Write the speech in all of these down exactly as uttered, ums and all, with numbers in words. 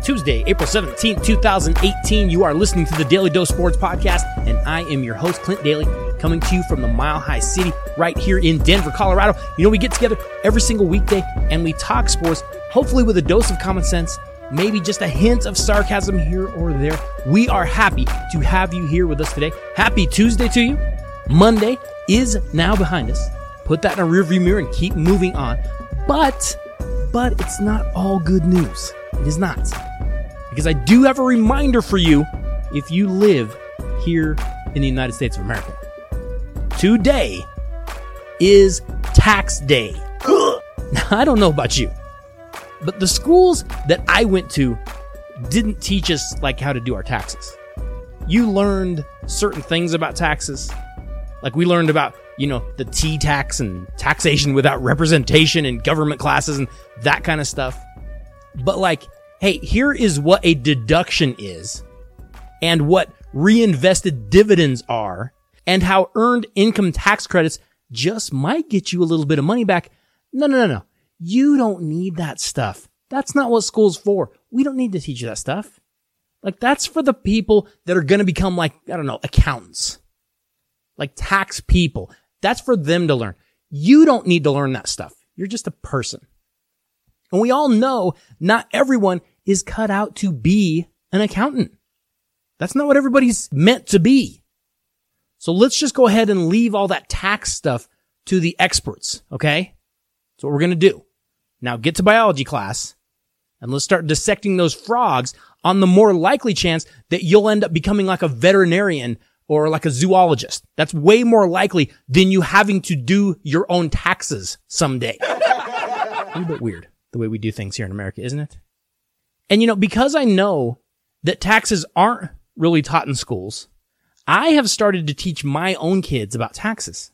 Tuesday, April seventeenth, twenty eighteen. You are listening to the Daily Dose Sports Podcast, and I am your host, Clint Daly, coming to you from the Mile High City right here in Denver, Colorado. You know, we get together every single weekday and we talk sports, hopefully with a dose of common sense, maybe just a hint of sarcasm here or there. We are happy to have you here with us today. Happy Tuesday to you. Monday is now behind us. Put that in a rearview mirror and keep moving on. But, but it's not all good news. It is not. Because I do have a reminder for you if you live here in the United States of America. Today is tax day. Now, I don't know about you, but the schools that I went to didn't teach us like how to do our taxes. You learned certain things about taxes. Like we learned about, you know, the T-tax and taxation without representation in government classes and that kind of stuff. But like, hey, here is what a deduction is and what reinvested dividends are and how earned income tax credits just might get you a little bit of money back. No, no, no, no. You don't need that stuff. That's not what school's for. We don't need to teach you that stuff. Like that's for the people that are going to become like, I don't know, accountants, like tax people. That's for them to learn. You don't need to learn that stuff. You're just a person. And we all know not everyone is cut out to be an accountant. That's not what everybody's meant to be. So let's just go ahead and leave all that tax stuff to the experts, okay? That's what we're going to do. Now get to biology class and let's start dissecting those frogs on the more likely chance that you'll end up becoming like a veterinarian or like a zoologist. That's way more likely than you having to do your own taxes someday. A little bit weird the way we do things here in America, isn't it? And you know, because I know that taxes aren't really taught in schools, I have started to teach my own kids about taxes.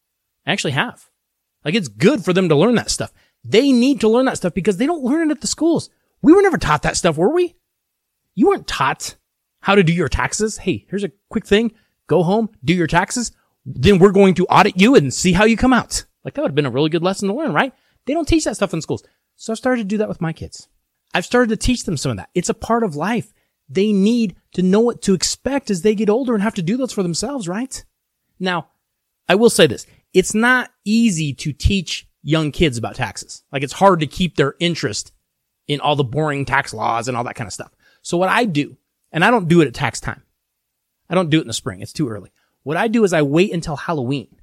I actually have. Like it's good for them to learn that stuff. They need to learn that stuff because they don't learn it at the schools. We were never taught that stuff, were we? You weren't taught how to do your taxes. Hey, here's a quick thing. Go home, do your taxes. Then we're going to audit you and see how you come out. Like that would have been a really good lesson to learn, right? They don't teach that stuff in schools. So I've started to do that with my kids. I've started to teach them some of that. It's a part of life. They need to know what to expect as they get older and have to do those for themselves, right? Now, I will say this. It's not easy to teach young kids about taxes. Like it's hard to keep their interest in all the boring tax laws and all that kind of stuff. So what I do, and I don't do it at tax time. I don't do it in the spring. It's too early. What I do is I wait until Halloween.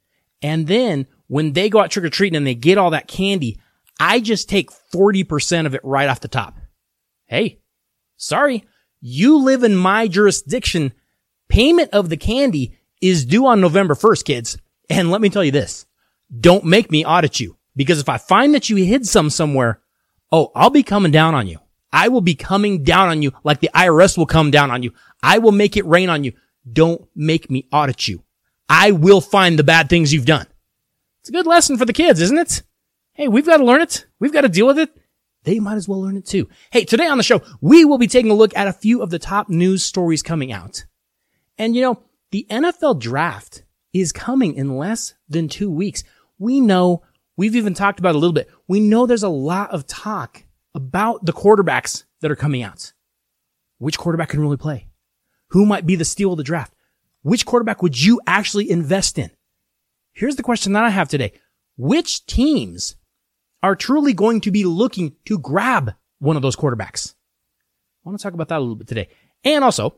And then when they go out trick-or-treating and they get all that candy, I just take forty percent of it right off the top. Hey, sorry, you live in my jurisdiction. Payment of the candy is due on November first, kids. And let me tell you this, don't make me audit you because if I find that you hid some somewhere, oh, I'll be coming down on you. I will be coming down on you like the I R S will come down on you. I will make it rain on you. Don't make me audit you. I will find the bad things you've done. It's a good lesson for the kids, isn't it? Hey, we've got to learn it. We've got to deal with it. They might as well learn it too. Hey, today on the show, we will be taking a look at a few of the top news stories coming out. And you know, the N F L draft is coming in less than two weeks. We know, we've even talked about it a little bit. We know there's a lot of talk about the quarterbacks that are coming out. Which quarterback can really play? Who might be the steal of the draft? Which quarterback would you actually invest in? Here's the question that I have today. Which teams are truly going to be looking to grab one of those quarterbacks? I want to talk about that a little bit today. And also,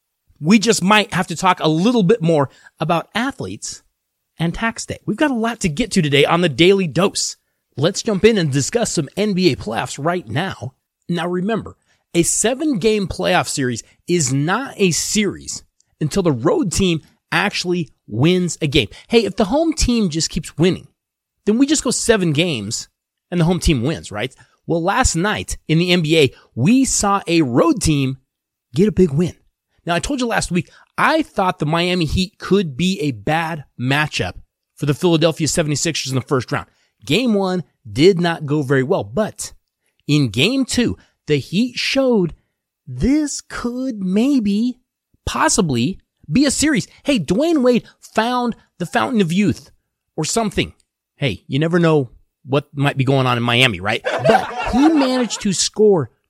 we just might have to talk a little bit more about athletes and tax day. We've got a lot to get to today on the Daily Dose. Let's jump in and discuss some N B A playoffs right now. Now remember, a seven-game playoff series is not a series until the road team actually wins a game. Hey, if the home team just keeps winning, then we just go seven games and the home team wins, right? Well, last night in the N B A, we saw a road team get a big win. Now, I told you last week, I thought the Miami Heat could be a bad matchup for the Philadelphia seventy-sixers in the first round. Game one did not go very well, but in game two, the Heat showed this could maybe, possibly be a series. Hey, Dwayne Wade found the fountain of youth or something. Hey, you never know what might be going on in Miami, right? But he managed to score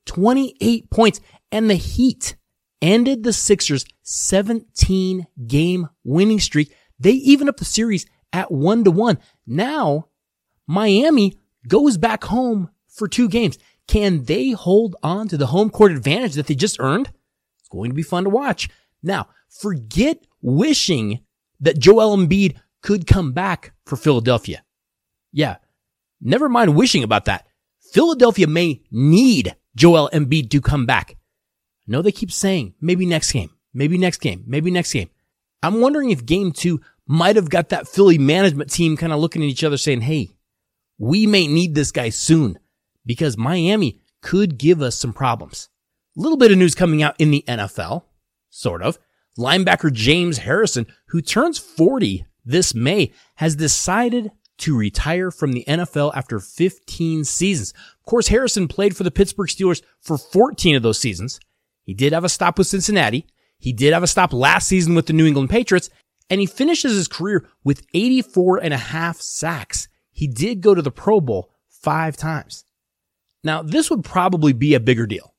twenty-eight points, and the Heat ended the Sixers' seventeen game winning streak. They even up the series at one to one. Now, Miami goes back home for two games. Can they hold on to the home court advantage that they just earned? It's going to be fun to watch. Now, forget wishing that Joel Embiid could come back for Philadelphia. Yeah, never mind wishing about that. Philadelphia may need Joel Embiid to come back. I know they keep saying, maybe next game, maybe next game, maybe next game. I'm wondering if game two might have got that Philly management team kind of looking at each other saying, hey, we may need this guy soon because Miami could give us some problems. A little bit of news coming out in the N F L, sort of. Linebacker James Harrison, who turns forty this May, has decided to retire from the N F L after fifteen seasons. Of course, Harrison played for the Pittsburgh Steelers for fourteen of those seasons. He did have a stop with Cincinnati. He did have a stop last season with the New England Patriots, and he finishes his career with eighty-four and a half sacks. He did go to the Pro Bowl five times. Now, this would probably be a bigger deal.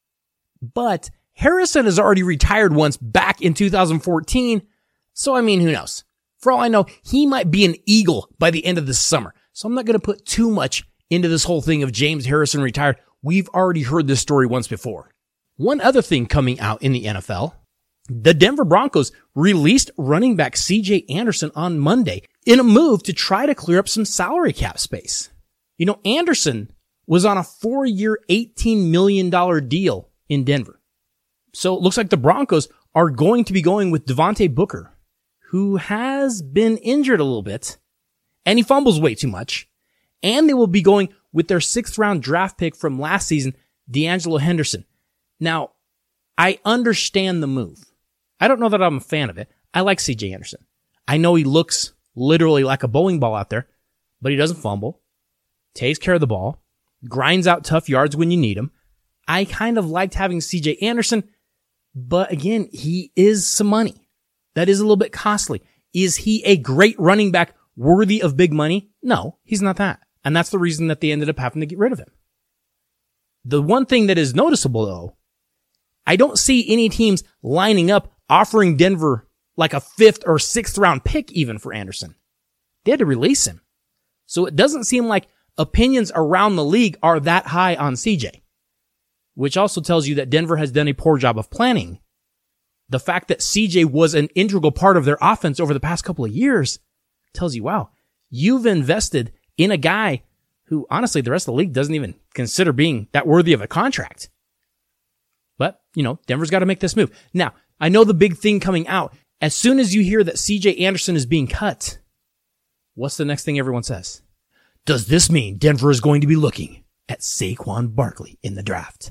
But Harrison has already retired once back in two thousand fourteen, so I mean, who knows? For all I know, he might be an Eagle by the end of this summer. So I'm not going to put too much into this whole thing of James Harrison retired. We've already heard this story once before. One other thing coming out in the N F L, the Denver Broncos released running back C J Anderson on Monday in a move to try to clear up some salary cap space. You know, Anderson was on a four-year, eighteen million dollars deal in Denver. So it looks like the Broncos are going to be going with Devontae Booker, who has been injured a little bit, and he fumbles way too much. And they will be going with their sixth round draft pick from last season, D'Angelo Henderson. Now, I understand the move. I don't know that I'm a fan of it. I like C J Anderson. I know he looks literally like a bowling ball out there, but he doesn't fumble, takes care of the ball, grinds out tough yards when you need him. I kind of liked having C J Anderson, but again, he is some money. That is a little bit costly. Is he a great running back worthy of big money? No, he's not that. And that's the reason that they ended up having to get rid of him. The one thing that is noticeable, though, I don't see any teams lining up offering Denver like a fifth or sixth round pick even for Anderson. They had to release him. So it doesn't seem like opinions around the league are that high on C J, which also tells you that Denver has done a poor job of planning. The fact that C J was an integral part of their offense over the past couple of years tells you, wow, you've invested in a guy who, honestly, the rest of the league doesn't even consider being that worthy of a contract. But, you know, Denver's got to make this move. Now, I know the big thing coming out, as soon as you hear that C J Anderson is being cut, what's the next thing everyone says? Does this mean Denver is going to be looking at Saquon Barkley in the draft?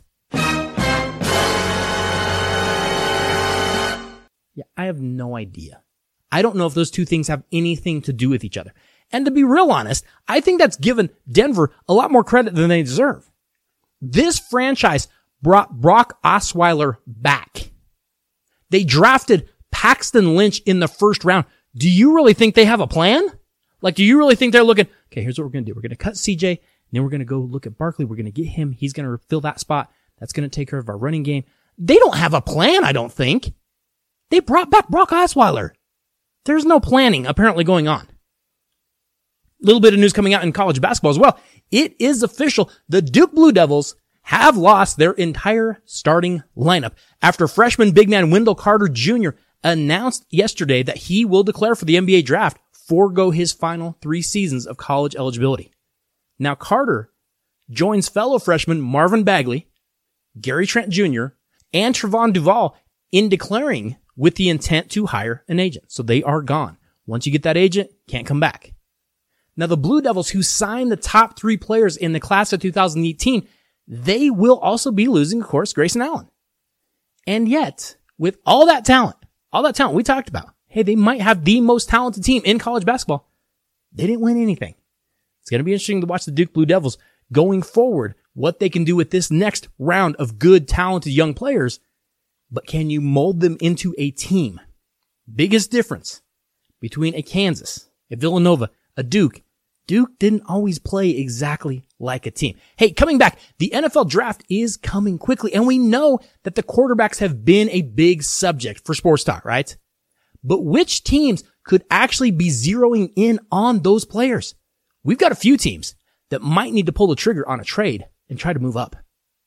Yeah, I have no idea. I don't know if those two things have anything to do with each other. And to be real honest, I think that's given Denver a lot more credit than they deserve. This franchise brought Brock Osweiler back. They drafted Paxton Lynch in the first round. Do you really think they have a plan? Like, do you really think they're looking, okay, here's what we're going to do. We're going to cut C J, and then we're going to go look at Barkley. We're going to get him. He's going to fill that spot. That's going to take care of our running game. They don't have a plan, I don't think. They brought back Brock Osweiler. There's no planning apparently going on. A little bit of news coming out in college basketball as well. It is official. The Duke Blue Devils have lost their entire starting lineup after freshman big man Wendell Carter Junior announced yesterday that he will declare for the N B A draft, forego his final three seasons of college eligibility. Now Carter joins fellow freshman Marvin Bagley, Gary Trent Junior, and Trevon Duval in declaring with the intent to hire an agent. So they are gone. Once you get that agent, can't come back. Now the Blue Devils, who signed the top three players in the class of two thousand eighteen, they will also be losing, of course, Grayson Allen. And yet, with all that talent, all that talent we talked about, hey, they might have the most talented team in college basketball. They didn't win anything. It's going to be interesting to watch the Duke Blue Devils going forward, what they can do with this next round of good, talented young players. But can you mold them into a team? Biggest difference between a Kansas, a Villanova, a Duke. Duke didn't always play exactly like a team. Hey, coming back, the N F L draft is coming quickly, and we know that the quarterbacks have been a big subject for Sports Talk, right? But which teams could actually be zeroing in on those players? We've got a few teams that might need to pull the trigger on a trade and try to move up.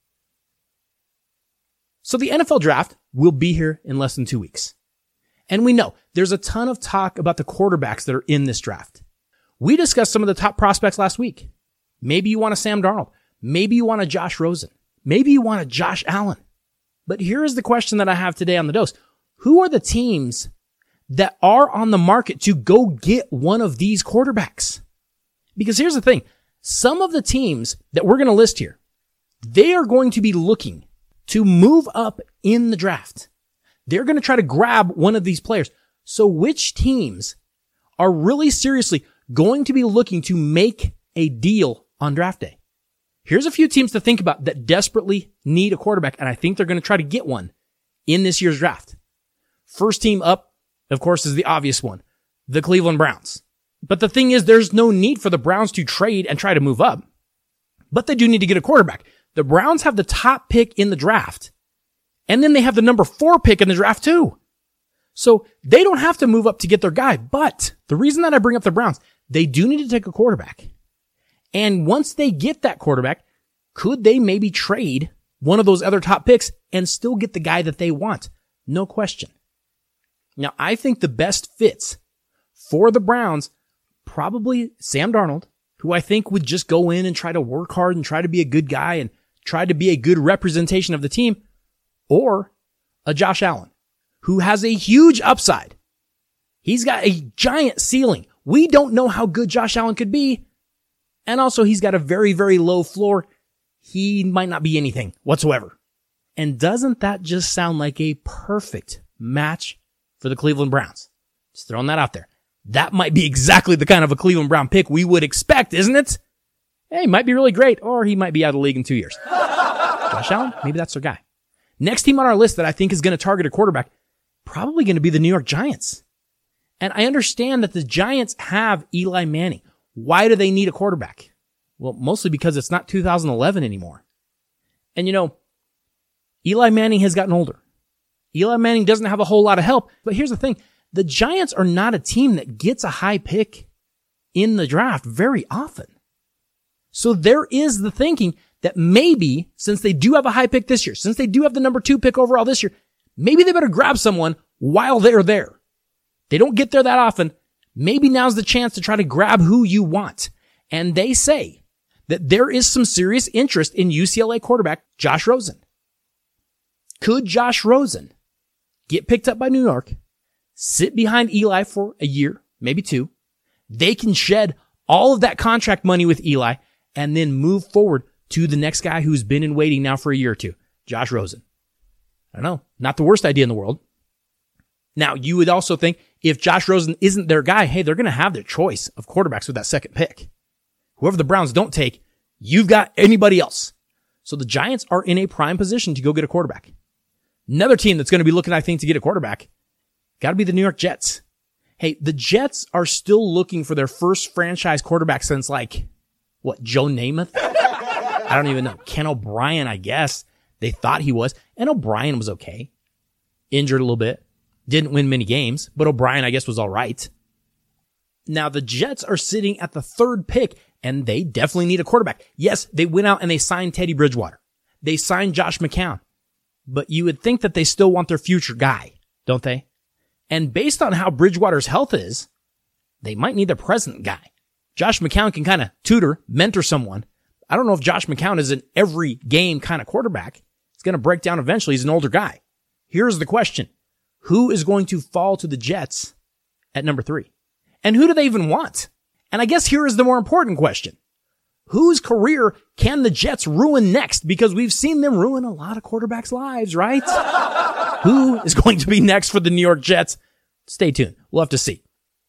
So the N F L draft will be here in less than two weeks. And we know there's a ton of talk about the quarterbacks that are in this draft. We discussed some of the top prospects last week. Maybe you want a Sam Darnold. Maybe you want a Josh Rosen. Maybe you want a Josh Allen. But here is the question that I have today on the dose. Who are the teams that are on the market to go get one of these quarterbacks? Because here's the thing. Some of the teams that we're going to list here, they are going to be looking to move up in the draft. They're going to try to grab one of these players. So which teams are really seriously going to be looking to make a deal on draft day? Here's a few teams to think about that desperately need a quarterback, and I think they're going to try to get one in this year's draft. First team up, of course, is the obvious one, the Cleveland Browns. But the thing is, there's no need for the Browns to trade and try to move up. But they do need to get a quarterback. The Browns have the top pick in the draft. And then they have the number four pick in the draft too. So they don't have to move up to get their guy. But the reason that I bring up the Browns, they do need to take a quarterback. And once they get that quarterback, could they maybe trade one of those other top picks and still get the guy that they want? No question. Now, I think the best fits for the Browns, probably Sam Darnold, who I think would just go in and try to work hard and try to be a good guy and try to be a good representation of the team, or a Josh Allen, who has a huge upside. He's got a giant ceiling. We don't know how good Josh Allen could be. And also he's got a very, very low floor. He might not be anything whatsoever. And doesn't that just sound like a perfect match for the Cleveland Browns? Just throwing that out there. That might be exactly the kind of a Cleveland Brown pick we would expect, isn't it? Hey, he might be really great, or he might be out of the league in two years. Josh Allen, maybe that's their guy. Next team on our list that I think is going to target a quarterback, probably going to be the New York Giants. And I understand that the Giants have Eli Manning. Why do they need a quarterback? Well, mostly because it's not two thousand eleven anymore. And you know, Eli Manning has gotten older. Eli Manning doesn't have a whole lot of help, but here's the thing. The Giants are not a team that gets a high pick in the draft very often. So there is the thinking that maybe, since they do have a high pick this year, since they do have the number two pick overall this year, maybe they better grab someone while they're there. They don't get there that often. Maybe now's the chance to try to grab who you want. And they say that there is some serious interest in U C L A quarterback Josh Rosen. Could Josh Rosen get picked up by New York, sit behind Eli for a year, maybe two? They can shed all of that contract money with Eli and then move forward to the next guy who's been in waiting now for a year or two, Josh Rosen. I don't know, not the worst idea in the world. Now, you would also think if Josh Rosen isn't their guy, hey, they're going to have their choice of quarterbacks with that second pick. Whoever the Browns don't take, you've got anybody else. So the Giants are in a prime position to go get a quarterback. Another team that's going to be looking, I think, to get a quarterback, got to be the New York Jets. Hey, the Jets are still looking for their first franchise quarterback since like, what, Joe Namath? I don't even know. Ken O'Brien, I guess. They thought he was. And O'Brien was okay. Injured a little bit. Didn't win many games, but O'Brien, I guess, was all right. Now, the Jets are sitting at the third pick, and they definitely need a quarterback. Yes, they went out and they signed Teddy Bridgewater. They signed Josh McCown. But you would think that they still want their future guy, don't they? And based on how Bridgewater's health is, they might need their present guy. Josh McCown can kind of tutor, mentor someone. I don't know if Josh McCown is an every game kind of quarterback. He's going to break down eventually. He's an older guy. Here's the question. Who is going to fall to the Jets at number three? And who do they even want? And I guess here is the more important question. Whose career can the Jets ruin next? Because we've seen them ruin a lot of quarterbacks' lives, right? Who is going to be next for the New York Jets? Stay tuned. We'll have to see.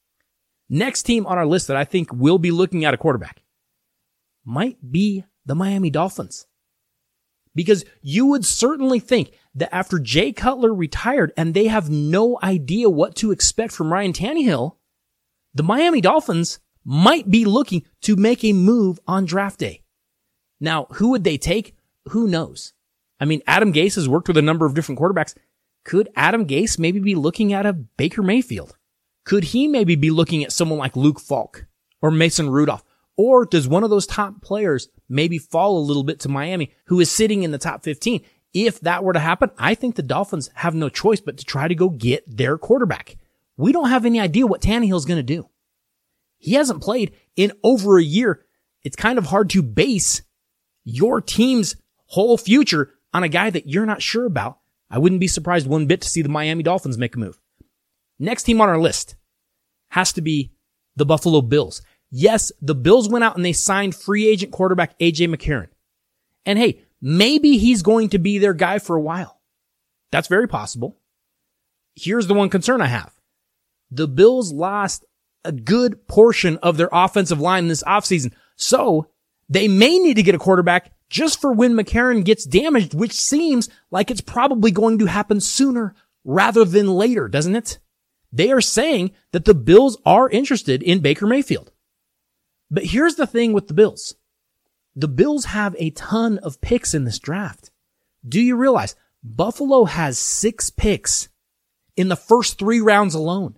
Next team on our list that I think will be looking at a quarterback might be the Miami Dolphins. Because you would certainly think that after Jay Cutler retired and they have no idea what to expect from Ryan Tannehill, the Miami Dolphins might be looking to make a move on draft day. Now, who would they take? Who knows? I mean, Adam Gase has worked with a number of different quarterbacks. Could Adam Gase maybe be looking at a Baker Mayfield? Could he maybe be looking at someone like Luke Falk or Mason Rudolph? Or does one of those top players maybe fall a little bit to Miami, who is sitting in the top fifteen? If that were to happen, I think the Dolphins have no choice but to try to go get their quarterback. We don't have any idea what Tannehill's going to do. He hasn't played in over a year. It's kind of hard to base your team's whole future on a guy that you're not sure about. I wouldn't be surprised one bit to see the Miami Dolphins make a move. Next team on our list has to be the Buffalo Bills. Yes, the Bills went out and they signed free agent quarterback A J McCarron. And hey, maybe he's going to be their guy for a while. That's very possible. Here's the one concern I have. The Bills lost a good portion of their offensive line this offseason. So they may need to get a quarterback just for when McCarron gets damaged, which seems like it's probably going to happen sooner rather than later, doesn't it? They are saying that the Bills are interested in Baker Mayfield. But here's the thing with the Bills. The Bills have a ton of picks in this draft. Do you realize Buffalo has six picks in the first three rounds alone?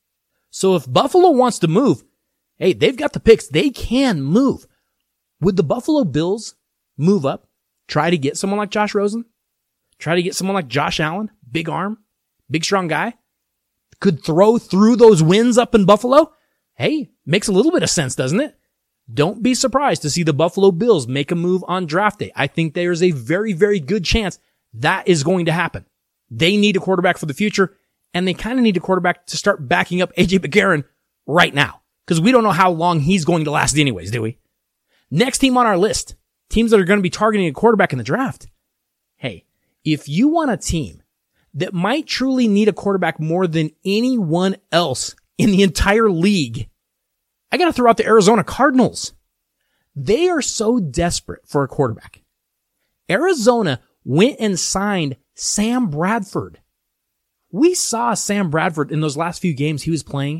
So if Buffalo wants to move, hey, they've got the picks. They can move. Would the Buffalo Bills move up, try to get someone like Josh Rosen? Try to get someone like Josh Allen? Big arm, big strong guy? Could throw through those wins up in Buffalo? Hey, makes a little bit of sense, doesn't it? Don't be surprised to see the Buffalo Bills make a move on draft day. I think there is a very, very good chance that is going to happen. They need a quarterback for the future, and they kind of need a quarterback to start backing up A J McCarron right now, because we don't know how long he's going to last anyways, do we? Next team on our list, teams that are going to be targeting a quarterback in the draft. Hey, if you want a team that might truly need a quarterback more than anyone else in the entire league, I got to throw out the Arizona Cardinals. They are so desperate for a quarterback. Arizona went and signed Sam Bradford. We saw Sam Bradford in those last few games he was playing.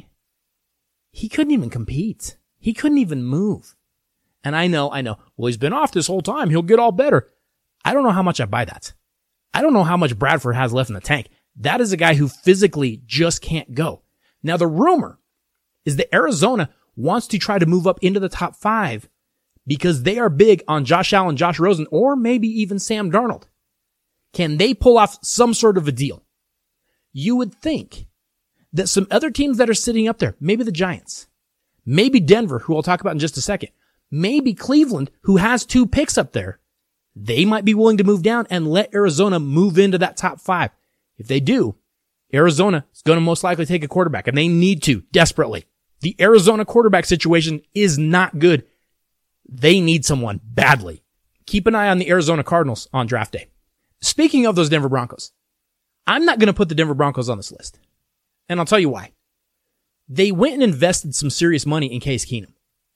He couldn't even compete. He couldn't even move. And I know, I know, well, he's been off this whole time. He'll get all better. I don't know how much I buy that. I don't know how much Bradford has left in the tank. That is a guy who physically just can't go. Now, the rumor is that Arizona wants to try to move up into the top five because they are big on Josh Allen, Josh Rosen, or maybe even Sam Darnold. Can they pull off some sort of a deal? You would think that some other teams that are sitting up there, maybe the Giants, maybe Denver, who I'll talk about in just a second, maybe Cleveland, who has two picks up there, they might be willing to move down and let Arizona move into that top five. If they do, Arizona is going to most likely take a quarterback, and they need to desperately. The Arizona quarterback situation is not good. They need someone badly. Keep an eye on the Arizona Cardinals on draft day. Speaking of those Denver Broncos, I'm not going to put the Denver Broncos on this list. And I'll tell you why. They went and invested some serious money in Case Keenum.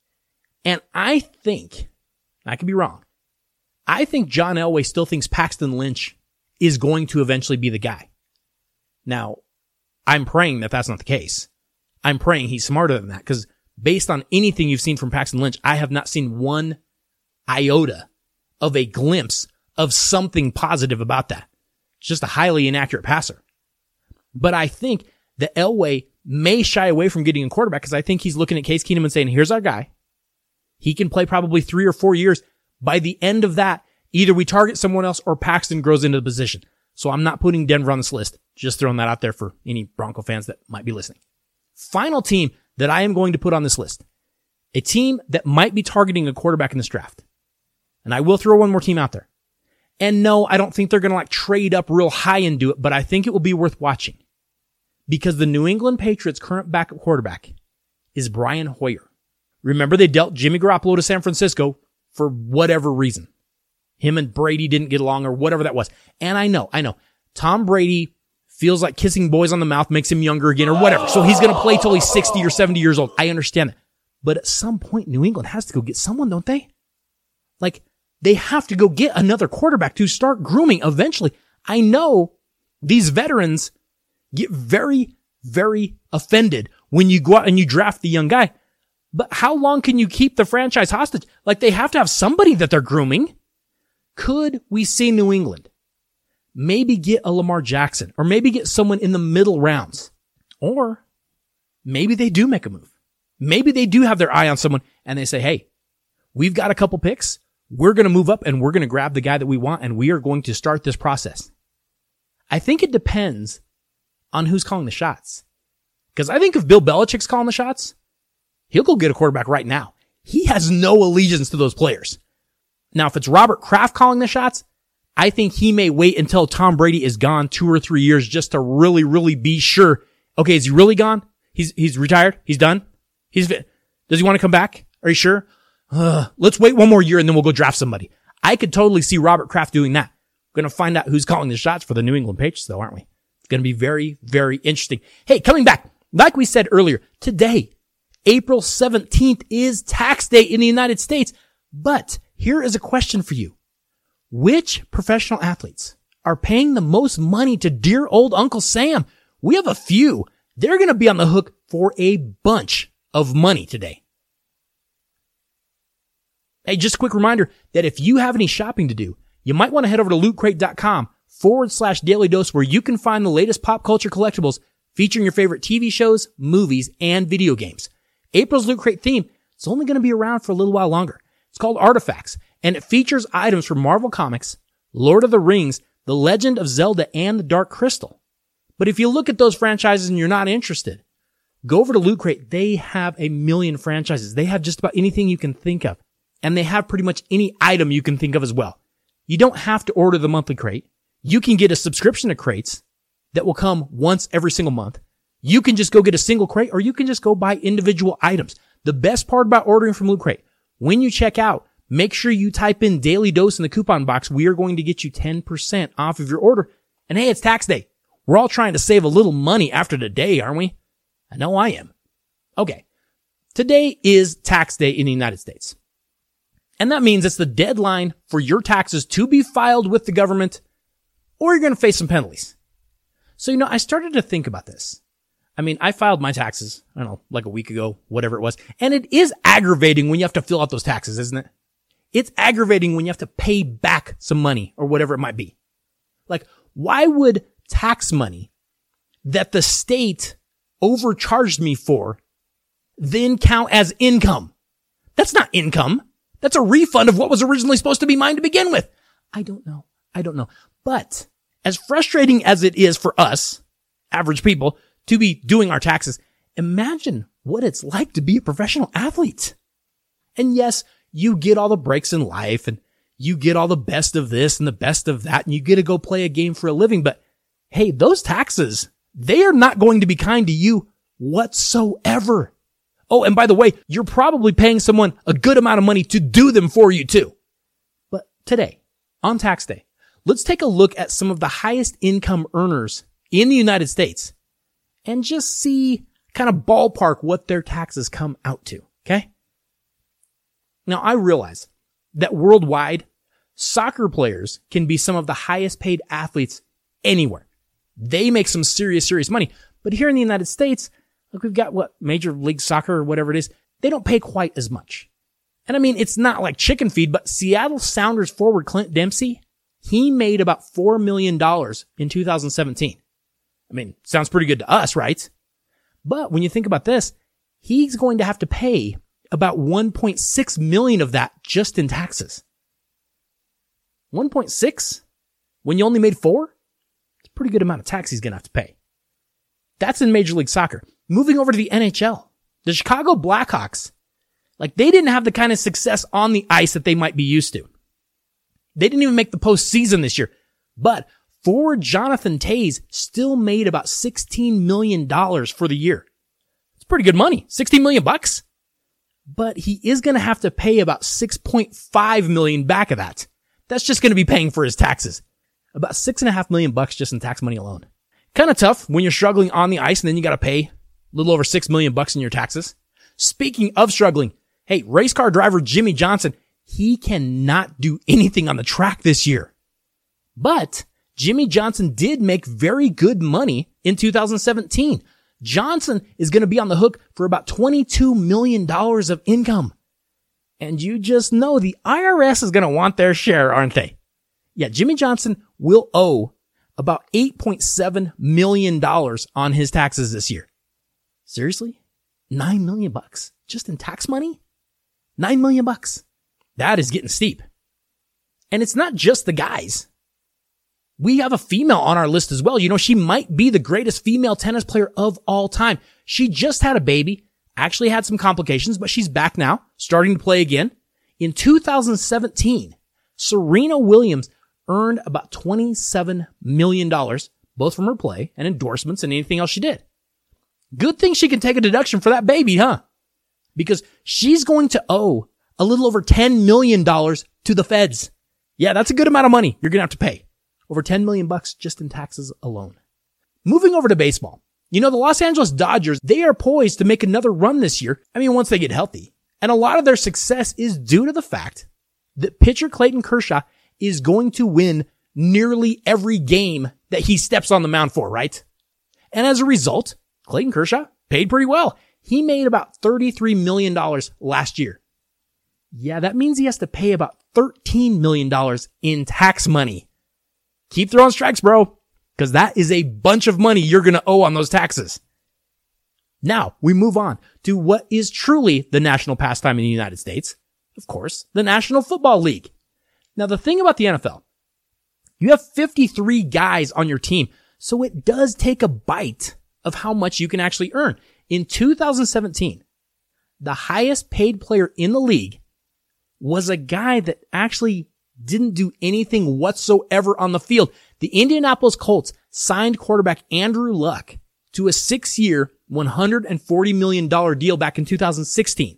And I think, I could be wrong, I think John Elway still thinks Paxton Lynch is going to eventually be the guy. Now, I'm praying that that's not the case. I'm praying he's smarter than that, because based on anything you've seen from Paxton Lynch, I have not seen one iota of a glimpse of something positive about that. It's just a highly inaccurate passer. But I think that Elway may shy away from getting a quarterback because I think he's looking at Case Keenum and saying, here's our guy. He can play probably three or four years. By the end of that, either we target someone else or Paxton grows into the position. So I'm not putting Denver on this list. Just throwing that out there for any Bronco fans that might be listening. Final team that I am going to put on this list. A team that might be targeting a quarterback in this draft. And I will throw one more team out there. And no, I don't think they're going to like trade up real high and do it, but I think it will be worth watching. Because the New England Patriots' current backup quarterback is Brian Hoyer. Remember, they dealt Jimmy Garoppolo to San Francisco for whatever reason. Him and Brady didn't get along or whatever that was. And I know, I know, Tom Brady feels like kissing boys on the mouth makes him younger again or whatever. So he's going to play till he's sixty or seventy years old. I understand that. But at some point, New England has to go get someone, don't they? Like, they have to go get another quarterback to start grooming eventually. I know these veterans get very, very offended when you go out and you draft the young guy. But how long can you keep the franchise hostage? Like, they have to have somebody that they're grooming. Could we see New England maybe get a Lamar Jackson, or maybe get someone in the middle rounds? Or maybe they do make a move. Maybe they do have their eye on someone and they say, hey, we've got a couple picks. We're going to move up and we're going to grab the guy that we want, and we are going to start this process. I think it depends on who's calling the shots. Because I think if Bill Belichick's calling the shots, he'll go get a quarterback right now. He has no allegiance to those players. Now, if it's Robert Kraft calling the shots, I think he may wait until Tom Brady is gone two or three years just to really, really be sure. Okay, is he really gone? He's he's retired? He's done? He's Does he want to come back? Are you sure? Uh, let's wait one more year and then we'll go draft somebody. I could totally see Robert Kraft doing that. We're going to find out who's calling the shots for the New England Patriots, though, aren't we? It's going to be very, very interesting. Hey, coming back, like we said earlier, today, April seventeenth is tax day in the United States. But here is a question for you. Which professional athletes are paying the most money to dear old Uncle Sam? We have a few. They're going to be on the hook for a bunch of money today. Hey, just a quick reminder that if you have any shopping to do, you might want to head over to lootcrate.com forward slash daily dose, where you can find the latest pop culture collectibles featuring your favorite T V shows, movies, and video games. April's Loot Crate theme is only going to be around for a little while longer. It's called Artifacts, and it features items from Marvel Comics, Lord of the Rings, The Legend of Zelda, and The Dark Crystal. But if you look at those franchises and you're not interested, go over to Loot Crate. They have a million franchises. They have just about anything you can think of. And they have pretty much any item you can think of as well. You don't have to order the monthly crate. You can get a subscription to crates that will come once every single month. You can just go get a single crate, or you can just go buy individual items. The best part about ordering from Loot Crate, when you check out, make sure you type in Daily Dose in the coupon box. We are going to get you ten percent off of your order. And hey, it's tax day. We're all trying to save a little money after the day, aren't we? I know I am. Okay. Today is tax day in the United States. And that means it's the deadline for your taxes to be filed with the government, or you're going to face some penalties. So, you know, I started to think about this. I mean, I filed my taxes, I don't know, like a week ago, whatever it was. And it is aggravating when you have to fill out those taxes, isn't it? It's aggravating when you have to pay back some money or whatever it might be. Like, why would tax money that the state overcharged me for then count as income? That's not income. That's a refund of what was originally supposed to be mine to begin with. I don't know. I don't know. But as frustrating as it is for us, average people, to be doing our taxes, imagine what it's like to be a professional athlete. And yes, you get all the breaks in life, and you get all the best of this and the best of that, and you get to go play a game for a living. But hey, those taxes, they are not going to be kind to you whatsoever. Oh, and by the way, you're probably paying someone a good amount of money to do them for you too. But today, on tax day, let's take a look at some of the highest income earners in the United States and just see kind of ballpark what their taxes come out to, okay? Now, I realize that worldwide, soccer players can be some of the highest paid athletes anywhere. They make some serious, serious money. But here in the United States, like we've got what, Major League Soccer or whatever it is, they don't pay quite as much. And I mean, it's not like chicken feed, but Seattle Sounders forward Clint Dempsey, he made about four million dollars in two thousand seventeen. I mean, sounds pretty good to us, right? But when you think about this, he's going to have to pay about one point six million dollars of that just in taxes. one point six? When you only made four? It's a pretty good amount of tax he's going to have to pay. That's in Major League Soccer. Moving over to the N H L, the Chicago Blackhawks, like they didn't have the kind of success on the ice that they might be used to. They didn't even make the postseason this year, but forward Jonathan Toews still made about sixteen million dollars for the year. It's pretty good money, sixteen million bucks. But he is going to have to pay about six point five million back of that. That's just going to be paying for his taxes. About six and a half million bucks just in tax money alone. Kind of tough when you're struggling on the ice and then you got to pay a little over six million bucks in your taxes. Speaking of struggling, hey, race car driver Jimmy Johnson, he cannot do anything on the track this year. But Jimmy Johnson did make very good money in two thousand seventeen. Johnson is going to be on the hook for about twenty-two million dollars of income. And you just know the I R S is going to want their share, aren't they? Yeah, Jimmy Johnson will owe about eight point seven million dollars on his taxes this year. Seriously? Nine million bucks just in tax money? Nine million bucks. That is getting steep. And it's not just the guys. We have a female on our list as well. You know, she might be the greatest female tennis player of all time. She just had a baby, actually had some complications, but she's back now, starting to play again. In two thousand seventeen, Serena Williams earned about twenty-seven million dollars, both from her play and endorsements and anything else she did. Good thing she can take a deduction for that baby, huh? Because she's going to owe a little over ten million dollars to the feds. Yeah, that's a good amount of money you're going to have to pay. Over ten million bucks just in taxes alone. Moving over to baseball. You know, the Los Angeles Dodgers, they are poised to make another run this year. I mean, once they get healthy. And a lot of their success is due to the fact that pitcher Clayton Kershaw is going to win nearly every game that he steps on the mound for, right? And as a result, Clayton Kershaw paid pretty well. He made about thirty-three million dollars last year. Yeah, that means he has to pay about thirteen million dollars in tax money. Keep throwing strikes, bro, because that is a bunch of money you're going to owe on those taxes. Now, we move on to what is truly the national pastime in the United States. Of course, the National Football League. Now, the thing about the N F L, you have fifty-three guys on your team, so it does take a bite of how much you can actually earn. In two thousand seventeen, the highest paid player in the league was a guy that actually didn't do anything whatsoever on the field. The Indianapolis Colts signed quarterback Andrew Luck to a six-year, one hundred forty million dollars deal back in two thousand sixteen.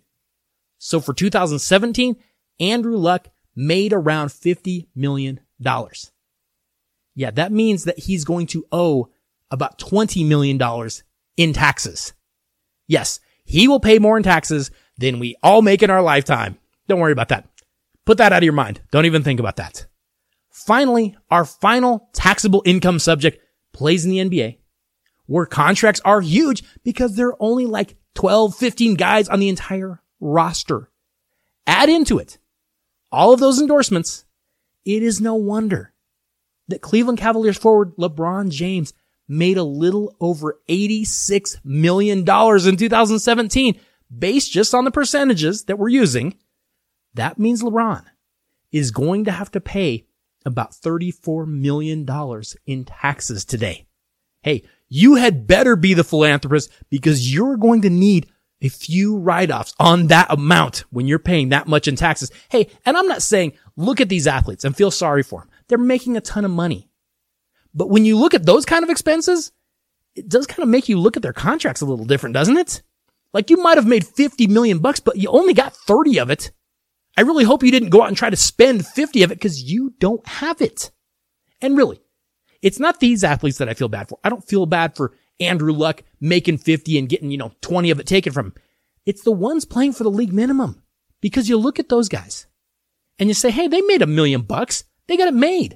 So for two thousand seventeen, Andrew Luck made around fifty million dollars. Yeah, that means that he's going to owe about twenty million dollars in taxes. Yes, he will pay more in taxes than we all make in our lifetime. Don't worry about that. Put that out of your mind. Don't even think about that. Finally, our final taxable income subject plays in the N B A, where contracts are huge because there are only like twelve, fifteen guys on the entire roster. Add into it all of those endorsements. It is no wonder that Cleveland Cavaliers forward LeBron James made a little over eighty-six million dollars in two thousand seventeen, based just on the percentages that we're using. That means LeBron is going to have to pay about thirty-four million dollars in taxes today. Hey, you had better be the philanthropist because you're going to need a few write-offs on that amount when you're paying that much in taxes. Hey, and I'm not saying look at these athletes and feel sorry for them. They're making a ton of money. But when you look at those kind of expenses, it does kind of make you look at their contracts a little different, doesn't it? Like you might have made fifty million bucks, but you only got thirty of it. I really hope you didn't go out and try to spend fifty of it because you don't have it. And really, it's not these athletes that I feel bad for. I don't feel bad for Andrew Luck making fifty and getting, you know, twenty of it taken from him. It's the ones playing for the league minimum. Because you look at those guys and you say, hey, they made a million bucks. They got it made.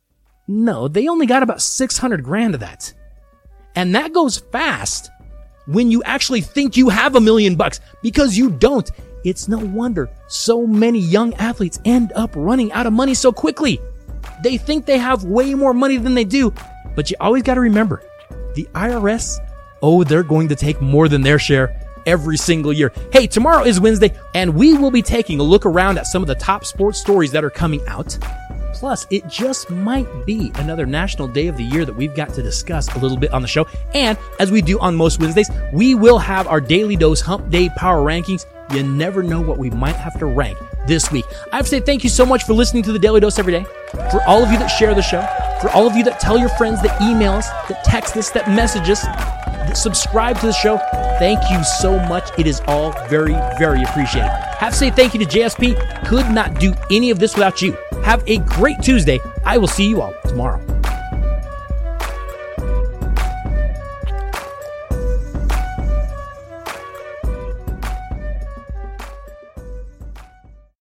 No, they only got about six hundred grand of that. And that goes fast when you actually think you have a million bucks because you don't. It's no wonder so many young athletes end up running out of money so quickly. They think they have way more money than they do, but you always got to remember, the I R S, oh, they're going to take more than their share every single year. Hey, tomorrow is Wednesday, and we will be taking a look around at some of the top sports stories that are coming out. Plus, it just might be another national day of the year that we've got to discuss a little bit on the show. And as we do on most Wednesdays, we will have our Daily Dose Hump Day Power Rankings. You never know what we might have to rank this week. I have to say thank you so much for listening to the Daily Dose every day. For all of you that share the show, for all of you that tell your friends, that email us, that text us, that message us, that subscribe to the show, thank you so much. It is all very, very appreciated. Have to say thank you to J S P. Could not do any of this without you. Have a great Tuesday. I will see you all tomorrow.